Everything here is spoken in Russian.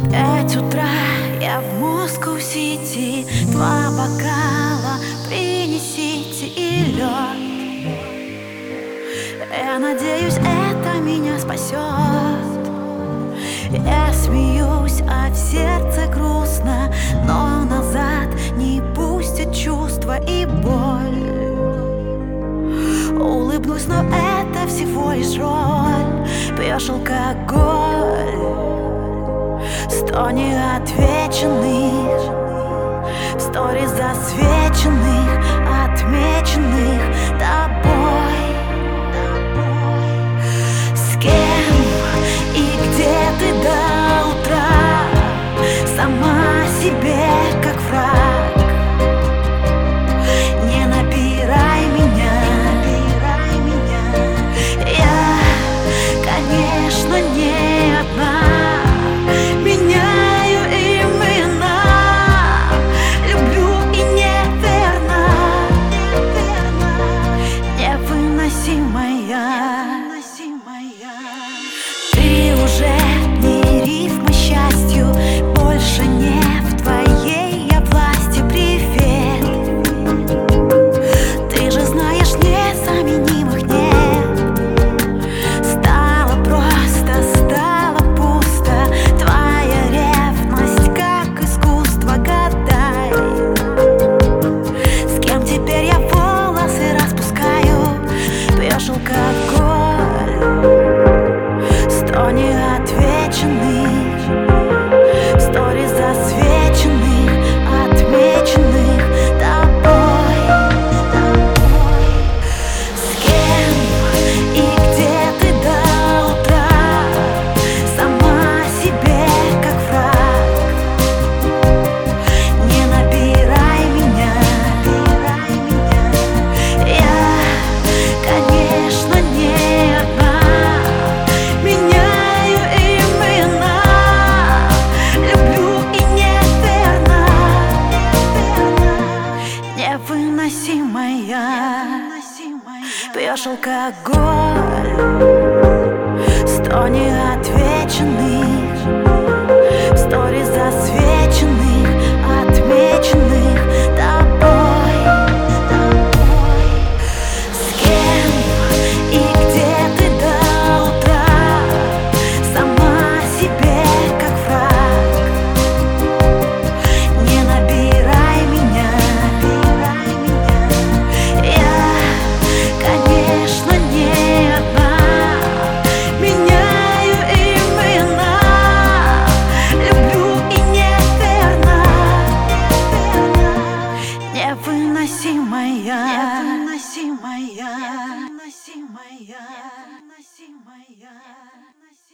5 утра, я в Москоу-Сити. 2 бокала принесите и лед. Я надеюсь, это меня спасет. Я смеюсь, а в сердце грустно, но назад не пустят чувства и боль. Улыбнусь, но это всего лишь роль. Пьешь алкоголь, 100 неотвеченных, в сторис засвеченных, отмеченных тобой. С кем и где ты до утра? Сама себе как враг. Не набирай меня. Я, конечно, не одна. Меняю имена, люблю и неверно. Невыносимая. Ты уже не рифма счастью, больше не в твоей я власти. Привет. Ты же знаешь, незаменимых нет. Стало просто, стало пусто. Твоя ревность как искусство, гадай. С кем теперь я волосы распускаю? Пьешь алкоголь, 100 неотвеченных, в сторис засвеченных, отмеченных тобой. С кем и где ты до утра? Сама себе как враг. Не набирай меня. Я, конечно, не одна. Меняю имена, люблю и неверно. Невыносимая. Пьешь алкоголь, 100 неотвеченных, в сторис засвеченных, отмеченных тобой. С кем и где ты до утра? Сама себе как враг. Не набирай меня. Я, конечно, не одна. Меняю имена, люблю и неверно. Невыносимая.